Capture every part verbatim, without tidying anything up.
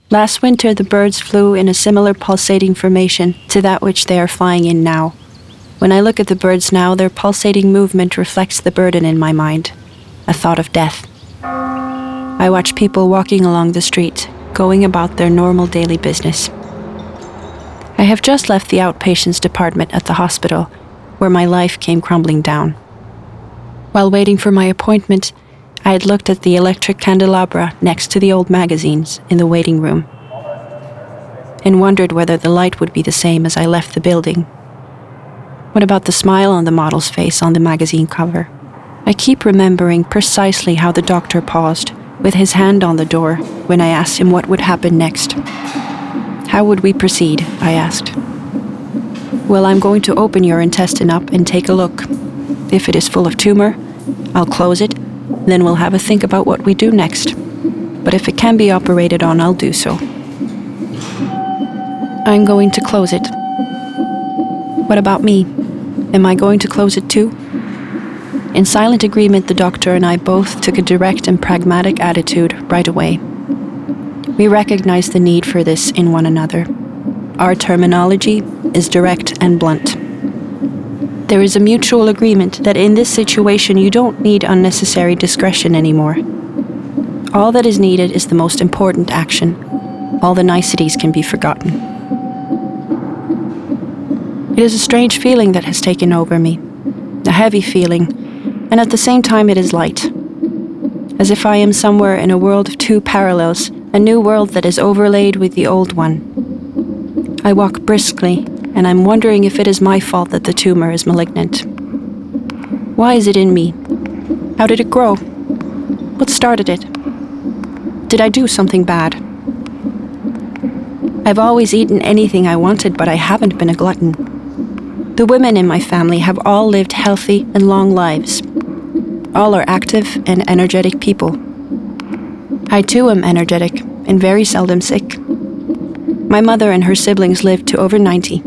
Last winter, the birds flew in a similar pulsating formation to that which they are flying in now. When I look at the birds now, their pulsating movement reflects the burden in my mind, a thought of death. I watch people walking along the street, going about their normal daily business. I have just left the outpatients department at the hospital, where my life came crumbling down. While waiting for my appointment, I had looked at the electric candelabra next to the old magazines in the waiting room and wondered whether the light would be the same as I left the building. What about the smile on the model's face on the magazine cover? I keep remembering precisely how the doctor paused, with his hand on the door, when I asked him what would happen next. How would we proceed? I asked. Well, I'm going to open your intestine up and take a look. If it is full of tumor, I'll close it, then we'll have a think about what we do next. But if it can be operated on, I'll do so. I'm going to close it. What about me? Am I going to close it too? In silent agreement, the doctor and I both took a direct and pragmatic attitude right away. We recognized the need for this in one another. Our terminology is direct and blunt. There is a mutual agreement that in this situation you don't need unnecessary discretion anymore. All that is needed is the most important action. All the niceties can be forgotten. It is a strange feeling that has taken over me, a heavy feeling, and at the same time it is light. As if I am somewhere in a world of two parallels, a new world that is overlaid with the old one. I walk briskly, and I'm wondering if it is my fault that the tumor is malignant. Why is it in me? How did it grow? What started it? Did I do something bad? I've always eaten anything I wanted, but I haven't been a glutton. The women in my family have all lived healthy and long lives. All are active and energetic people. I too am energetic and very seldom sick. My mother and her siblings lived to over ninety.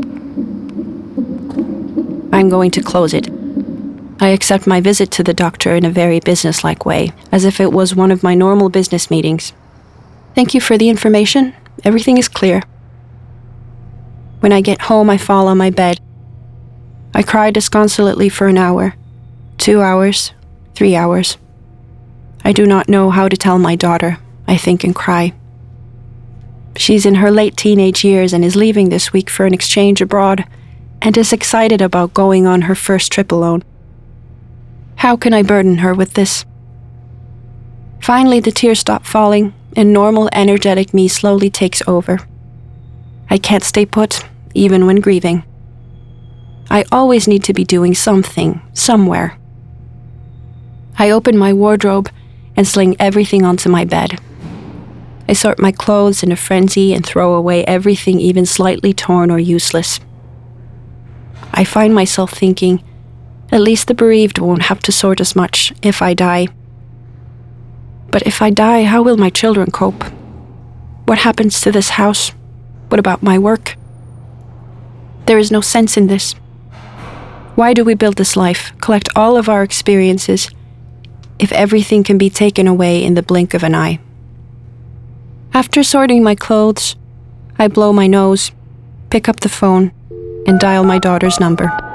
I'm going to close it. I accept my visit to the doctor in a very businesslike way, as if it was one of my normal business meetings. Thank you for the information. Everything is clear. When I get home, I fall on my bed. I cry disconsolately for an hour, two hours, three hours. I do not know how to tell my daughter. I think and cry. She's in her late teenage years and is leaving this week for an exchange abroad, and is excited about going on her first trip alone. How can I burden her with this? Finally, the tears stop falling, and normal, energetic me slowly takes over. I can't stay put, even when grieving. I always need to be doing something, somewhere. I open my wardrobe and sling everything onto my bed. I sort my clothes in a frenzy and throw away everything even slightly torn or useless. I find myself thinking, at least the bereaved won't have to sort as much if I die. But if I die, how will my children cope? What happens to this house? What about my work? There is no sense in this. Why do we build this life, collect all of our experiences, if everything can be taken away in the blink of an eye? After sorting my clothes, I blow my nose, pick up the phone, and dial my daughter's number.